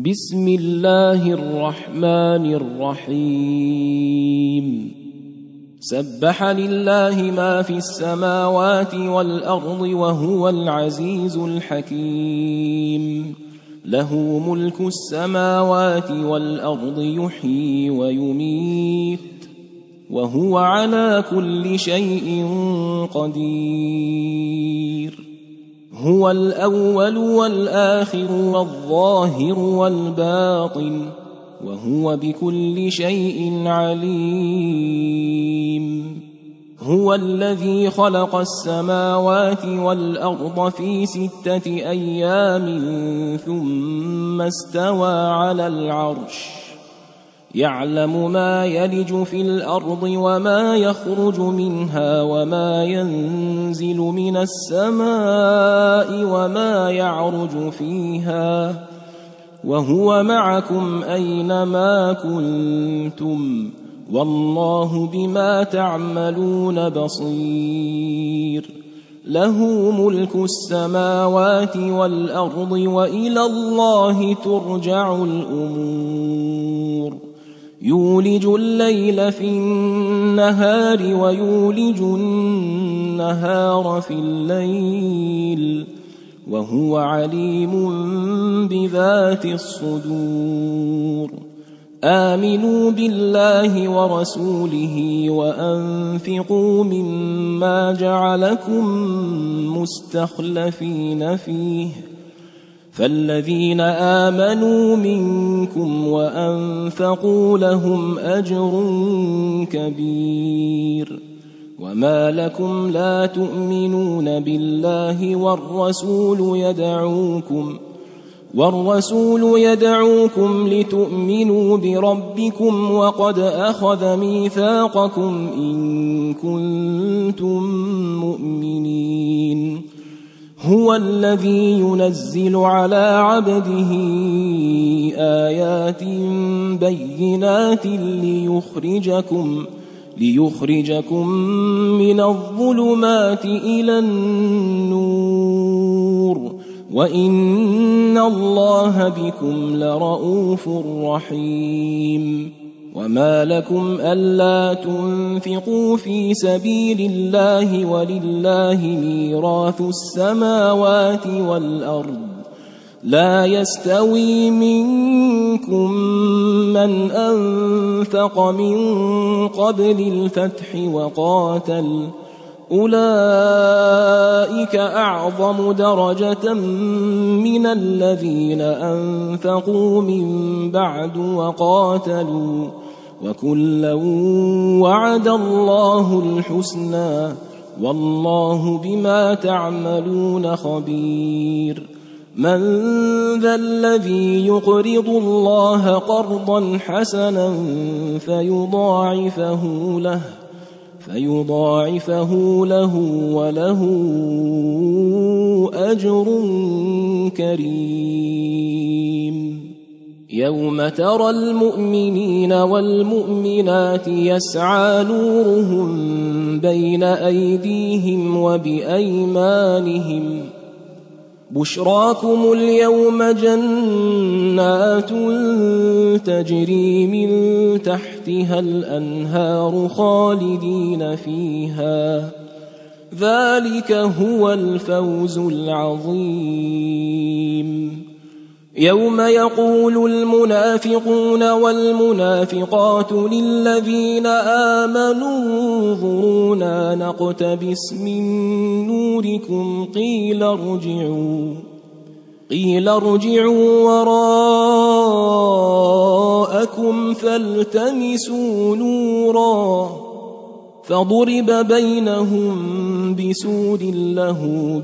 بسم الله الرحمن الرحيم سبح لله ما في السماوات والأرض وهو العزيز الحكيم له ملك السماوات والأرض يحيي ويميت وهو على كل شيء قدير هو الأول والآخر والظاهر والباطن وهو بكل شيء عليم هو الذي خلق السماوات والأرض في 6 أيام ثم استوى على العرش يعلم ما يلج في الأرض وما يخرج منها وما ينزل من السماء وما يعرج فيها وهو معكم أينما كنتم والله بما تعملون بصير له ملك السماوات والأرض وإلى الله ترجع الأمور يولج الليل في النهار ويولج النهار في الليل وهو عليم بذات الصدور آمنوا بالله ورسوله وأنفقوا مما جعلكم مستخلفين فيه فالذين آمنوا منكم وأنفقوا لهم أجر كبير وما لكم لا تؤمنون بالله والرسول يدعوكم لتؤمنوا بربكم وقد أخذ ميثاقكم إن كنتم مؤمنين هو الذي ينزل على عبده آيات بينات ليخرجكم من الظلمات إلى النور وإن الله بكم لرؤوف رحيم وما لكم ألا تنفقوا في سبيل الله ولله ميراث السماوات والأرض لا يستوي منكم من أنفق من قبل الفتح وقاتل أولئك أعظم درجة من الذين أنفقوا من بعد وقاتلوا وكلا وعد الله الحسنى والله بما تعملون خبير من ذا الذي يقرض الله قرضا حسنا فيضاعفه له وله أجر كريم يوم ترى المؤمنين والمؤمنات يسعى نورهم بين أيديهم وبأيمانهم بشراكم اليوم جنات تجري من تحتها الأنهار خالدين فيها ذلك هو الفوز العظيم يوم يقول المنافقون والمنافقات للذين آمنوا انظرونا نقتبس من نوركم قيل ارجعوا وراءكم فالتمسوا نورا فضرب بينهم بسور له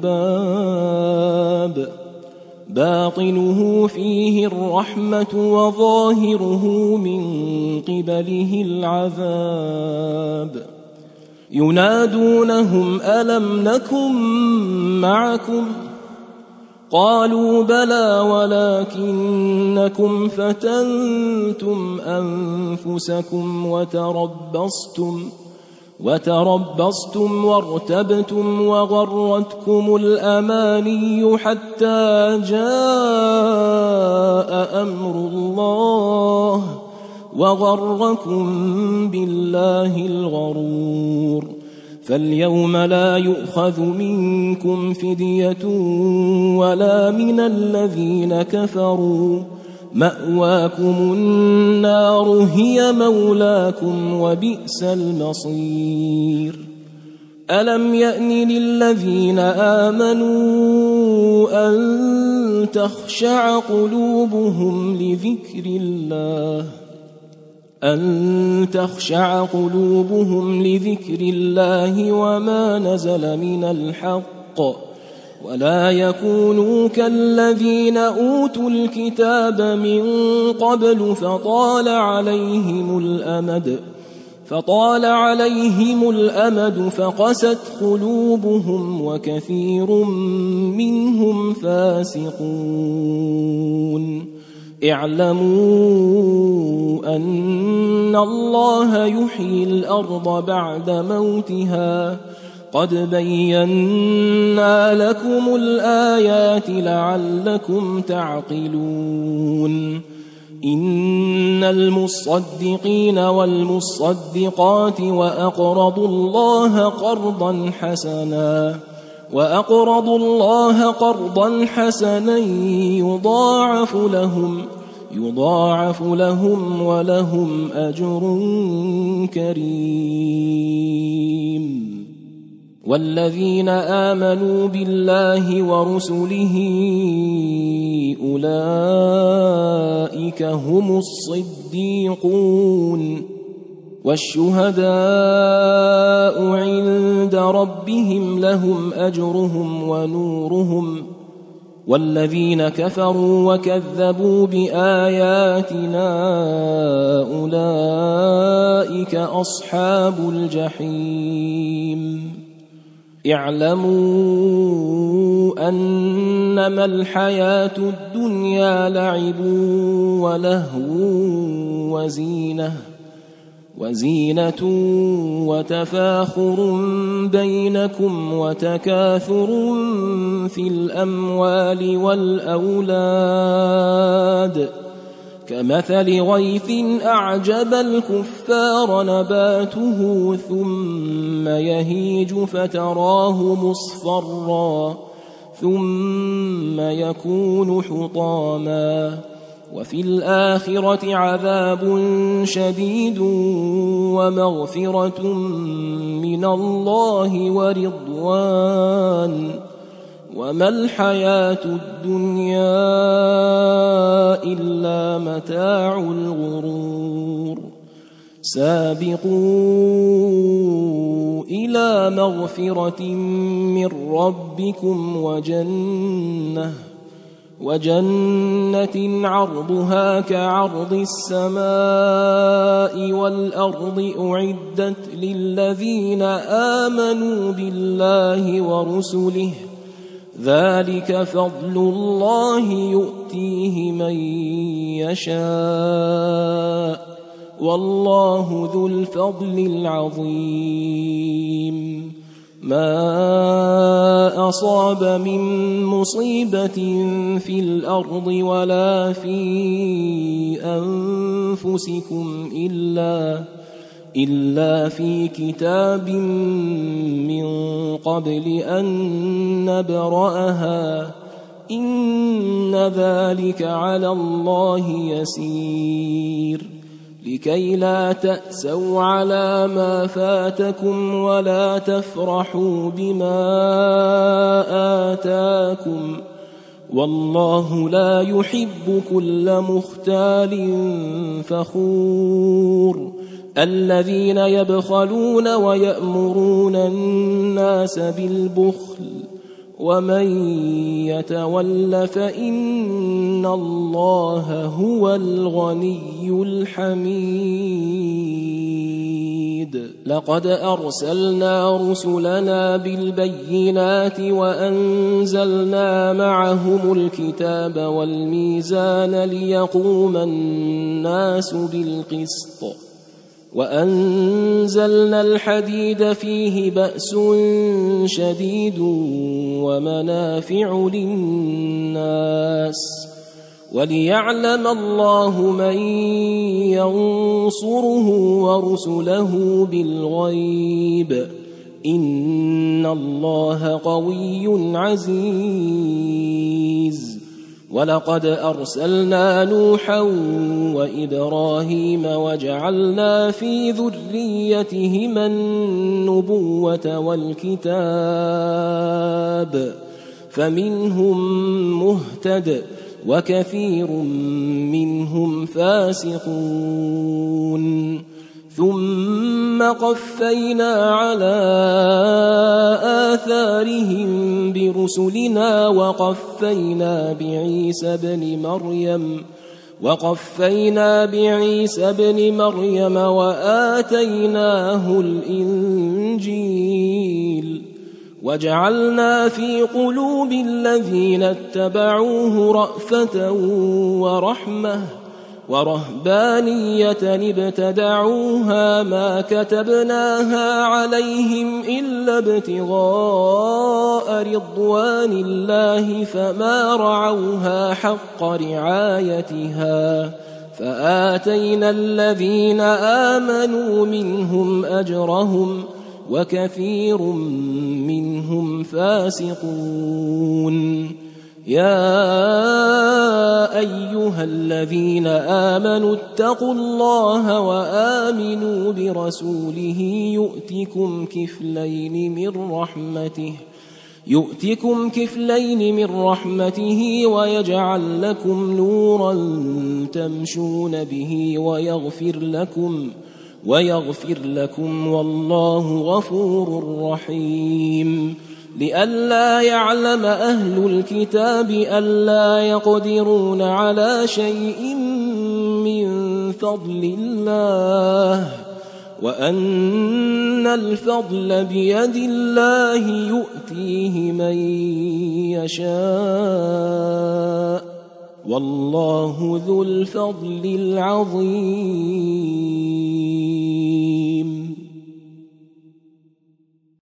باب باطنه فيه الرحمة وظاهره من قبله العذاب ينادونهم ألم نكن معكم قالوا بلى ولكنكم فتنتم أنفسكم وتربصتم وارتبتم وغرتكم الأماني حتى جاء أمر الله وغركم بالله الغرور. فاليوم لا يؤخذ منكم فدية ولا من الذين كفروا، مأواكم النار هي مولاكم وبئس المصير. ألم يأن للذين آمنوا أن تخشع قلوبهم لذكر الله وما نزل من الحق، ولا يكونوا كالذين أوتوا الكتاب من قبل فطال عليهم الأمد فقست قلوبهم وكثير منهم فاسقون. اعلموا أن الله يحيي الأرض بعد موتها، قد بينا لكم الآيات لعلكم تعقلون. إن المصدقين والمصدقات وأقرضوا الله قرضا حسنا يضاعف لهم ولهم أجر كريم. والذين آمنوا بالله ورسله أولئك هم الصديقون والشهداء عند ربهم لهم أجرهم ونورهم. والذين كفروا وكذبوا بآياتنا أولئك أصحاب الجحيم. اعلموا أنما الحياة الدنيا لعب ولهو وزينة وتفاخر بينكم وتكاثر في الأموال والأولاد، كمثل غيث أعجب الكفار نباته ثم يهيج فتراه مصفرا ثم يكون حطاما، وفي الآخرة عذاب شديد ومغفرة من الله ورضوان، وما الحياة الدنيا إلا متاع الغرور. سابقوا إلى مغفرة من ربكم وجنة عرضها كعرض السماء والأرض أعدت للذين آمنوا بالله ورسله، ذلك فضل الله يؤتيه من يشاء والله ذو الفضل العظيم. ما أصاب من مصيبة في الأرض ولا في أنفسكم إلا في كتاب من قبل أن نبرأها إن ذلك على الله يسير. لكي لا تأسوا على ما فاتكم ولا تفرحوا بما آتاكم، والله لا يحب كل مختال فخور. الذين يبخلون ويأمرون الناس بالبخل ومن يتول فإن الله هو الغني الحميد. لقد أرسلنا رسلنا بالبينات وأنزلنا معهم الكتاب والميزان ليقوم الناس بالقسط وأنزلنا الحديد فيه بأس شديد ومنافع للناس وليعلم الله من ينصره ورسله بالغيب إن الله قوي عزيز. ولقد أرسلنا نوحا وإبراهيم وجعلنا في ذريتهما النبوة والكتاب فمنهم مهتد وكثير منهم فاسقون. ثم قفينا على آثارهم برسلنا وقفينا بعيسى ابن مريم وآتيناه الإنجيل وجعلنا في قلوب الذين اتبعوه رأفة ورحمة ورهبانية ابتدعوها ما كتبناها عليهم إلا ابتغاء رضوان الله فما رعوها حق رعايتها فآتينا الذين آمنوا منهم أجرهم وكثير منهم فاسقون. يا أيها الذين آمنوا اتقوا الله وآمنوا برسوله يؤتكم كفلين من رحمته ويجعل لكم نورا تمشون به ويغفر لكم والله غفور رحيم. لئلا يعلم أهل الكتاب ألا يقدرون على شيء من فضل الله وأن الفضل بيد الله يؤتيه من يشاء والله ذو الفضل العظيم.